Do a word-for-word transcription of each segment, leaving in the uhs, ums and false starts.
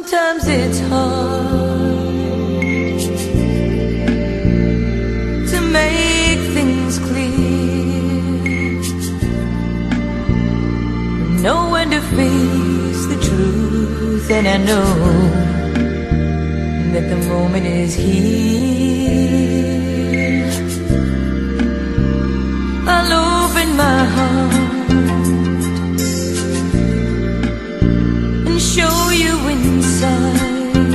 Sometimes it's hard to make things clear, know when to face the truth, and I know that the moment is here. I'll open my heart and show you inside.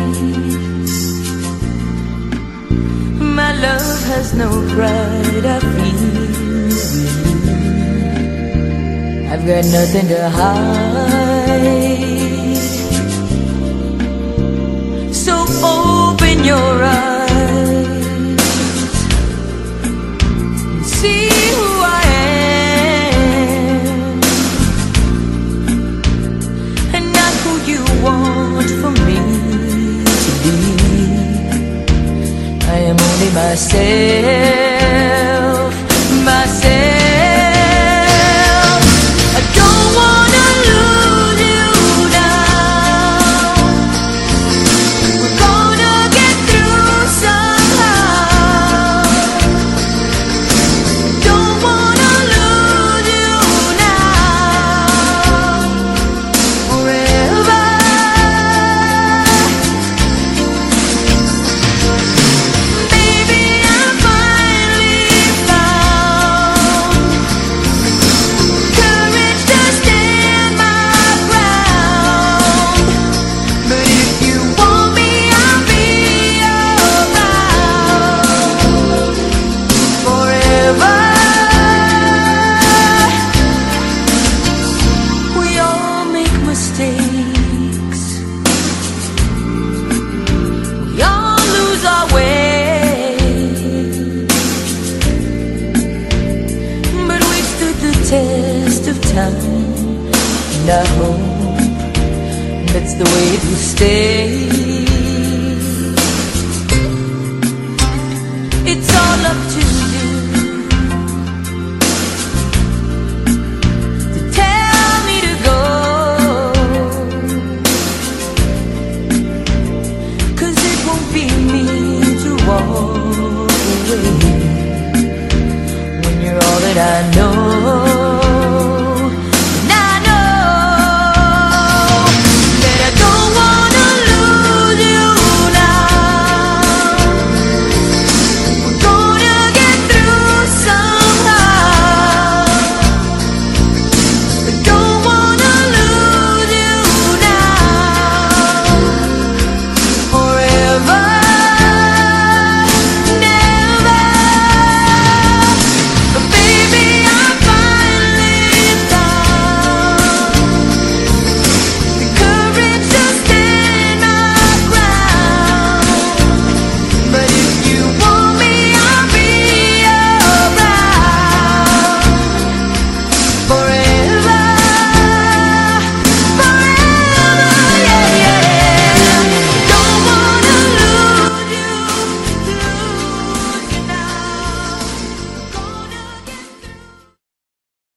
My love has no pride, I feel I've got nothing to hide. So open your eyes and see who I am, and not who you want for me to be. I am only myself, myself. I don't wanna lose you now. We're gonna get through somehow. Don't wanna lose you now. Forever. Baby, I finally found courage to stand my ground. But if you want me, I'll be around forever. We all make mistakes, we all lose our way, but we stood the test of time, and I hope that's the way to stay. It's all up to you.